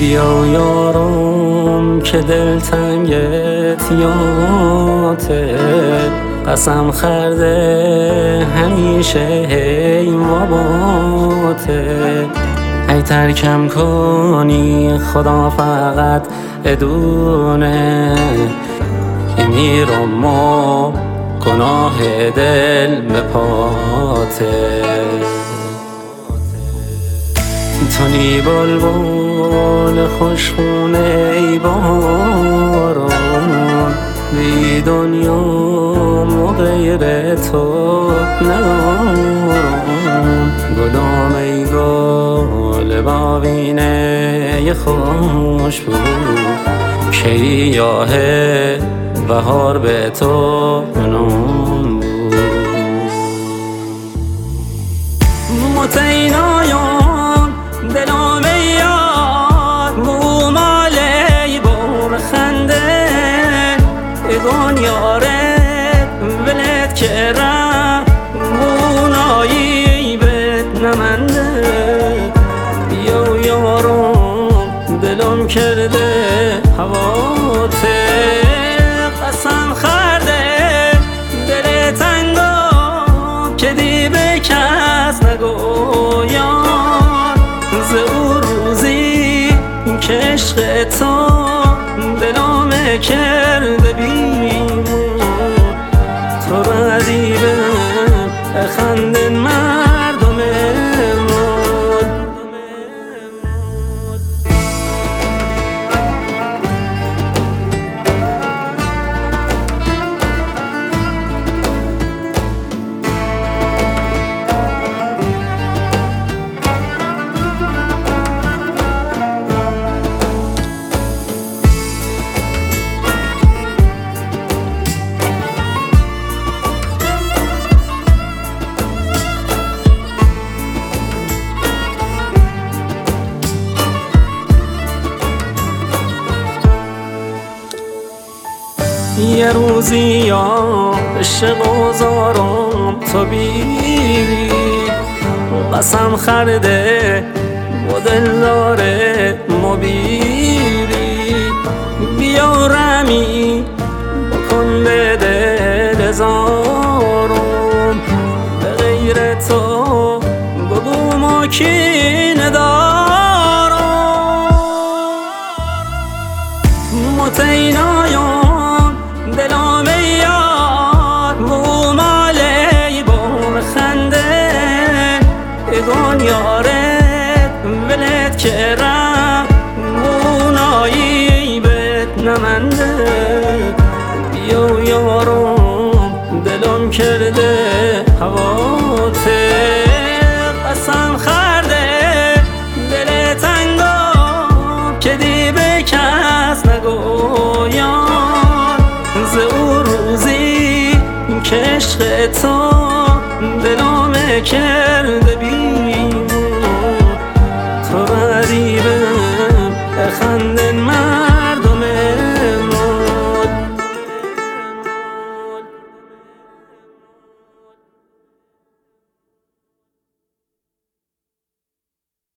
بیا یارم که دلتنگت یاته، قسم خورده همیشه هی ماباته. ای ترکم کنی خدا فقط ادونه، که میرم و گناه دل به پاته. تونی بلبل خوشخونه ای بارون، بی دنیا و غیر تو ندارم. گلام ای گل باوینه خوش بود، که یاه بهار به تو نام بود. متینایم دلم یاد بو مالی بور خنده، اگون یارت ولد که را بونایی بد نمنده. بیا یارم دلم کرده هواته، قسم خورده دل تنگم که دی به کس نگویم. ز او روزی که عشق تو دلم کرده بیمون، تو ردیبه خندن مردم یه روزی یا عشق و زارم تو بیری، قسم خورده و دلداره مبیری. بیا رمی بکن به دل زارم، به غیر تو بگو ما کی ندارم. متینایم دلم یاد بو مالی بور خنده، اگون یارت ولد که را بونایی بد نمنده. بیا یارم دلم کرده هواته، قسم خورده دل تنگم که دی به کس نگویم. ز او روزی که عشق تو دلم کرده بی